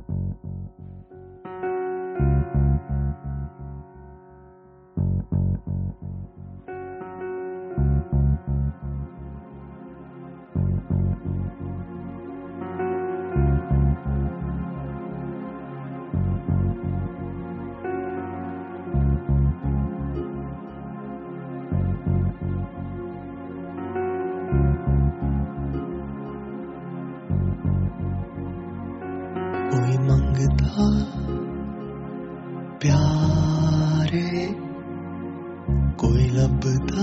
कोई मंगता प्यारे, कोई लभदा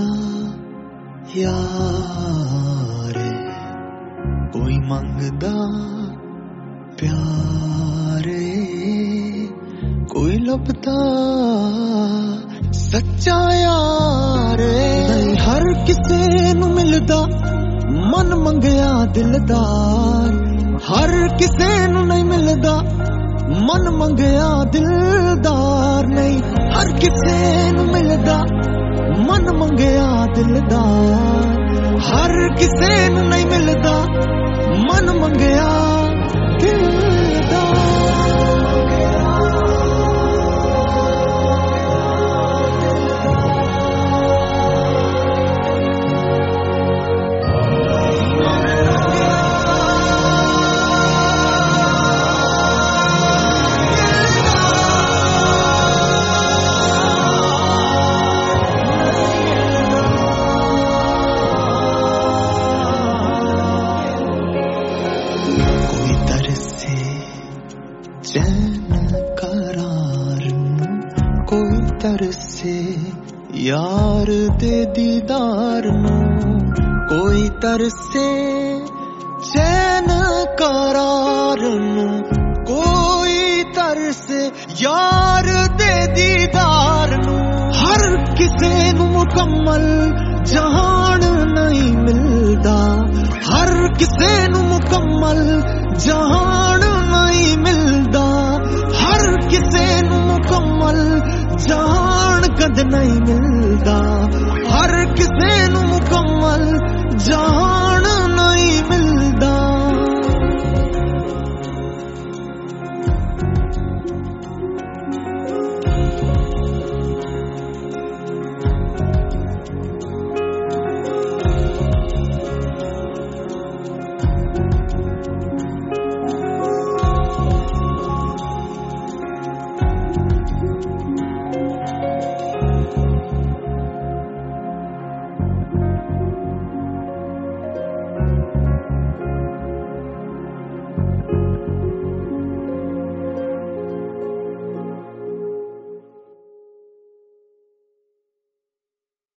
यारे। कोई मंगदा प्यारे, कोई लभदा सच्चा यारे। नहीं हर किसे नू मिलदा मन मंगया दिलदार, हर किसे नू नहीं मिलदा मन मंगया दिलदार। नहीं हर किसे नू मिलदा मन मंगया दिलदार, हर किसे नू नहीं मिलदा मन मंगया दिलदार। चैन करार नू, कोई तरसे यार दे दीदार नू। कोई तरसे चैन करार नू, कोई तरसे यार दे दीदार नू। हर किसे नू मुकम्मल जहान नहीं मिलदा, हर किसे नू मुकम्मल जहान नहीं मिलदा। हर किसे नू मुकम्मल जहान कद नहीं मिलदा, हर किसे नू मुकम्मल जहान